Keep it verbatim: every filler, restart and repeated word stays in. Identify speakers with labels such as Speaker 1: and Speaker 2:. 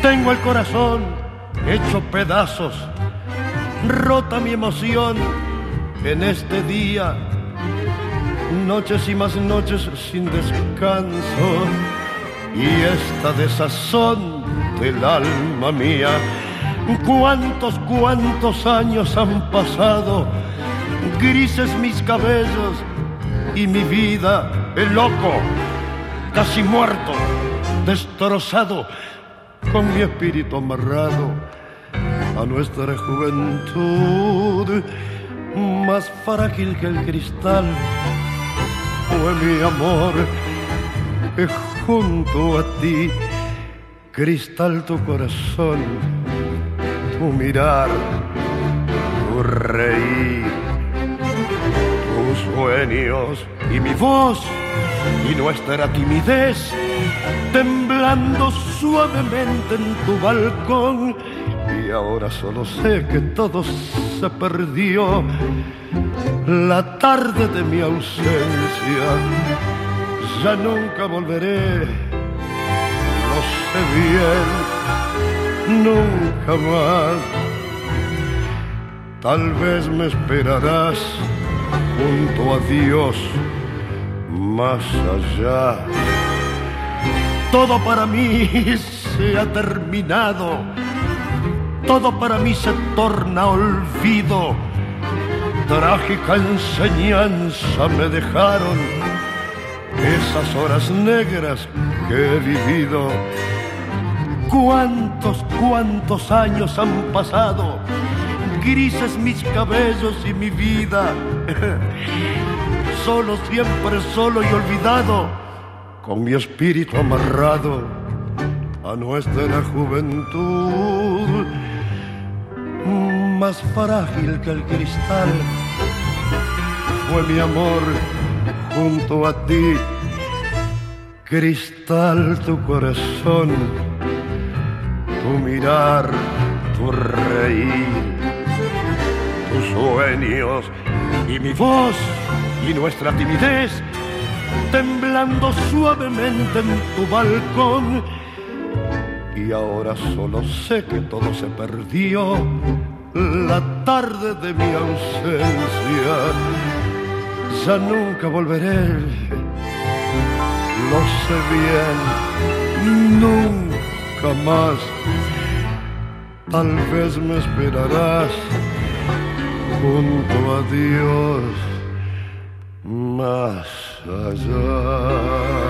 Speaker 1: Tengo el corazón hecho pedazos, rota mi emoción en este día. Noches y más noches sin descanso, y esta desazón del alma mía. Cuántos, cuántos años han pasado, grises mis cabellos y mi vida, el loco, casi muerto, destrozado, con mi espíritu amarrado a nuestra juventud, más frágil que el cristal. Fue mi amor que junto a ti, cristal tu corazón, tu mirar, tu reír, tus sueños y mi voz y nuestra timidez, temblando suavemente en tu balcón. Y ahora solo sé que todo se perdió, la tarde de mi ausencia. Ya nunca volveré, lo sé bien, nunca más. Tal vez me esperarás junto a Dios, más allá. Todo para mí se ha terminado, todo para mí se torna olvido. Trágica enseñanza me dejaron esas horas negras que he vivido. Cuántos, cuántos años han pasado, grises mis cabellos y mi vida. Solo, siempre solo y olvidado, con mi espíritu amarrado a nuestra juventud, más frágil que el cristal. Fue mi amor junto a ti, cristal tu corazón, tu mirar, tu reír, tus sueños y mi voz y nuestra timidez, temblando suavemente en tu balcón. Y ahora solo sé que todo se perdió, la tarde de mi ausencia. Ya nunca volveré, lo sé bien, nunca más. Tal vez me esperarás junto a Dios, más allá.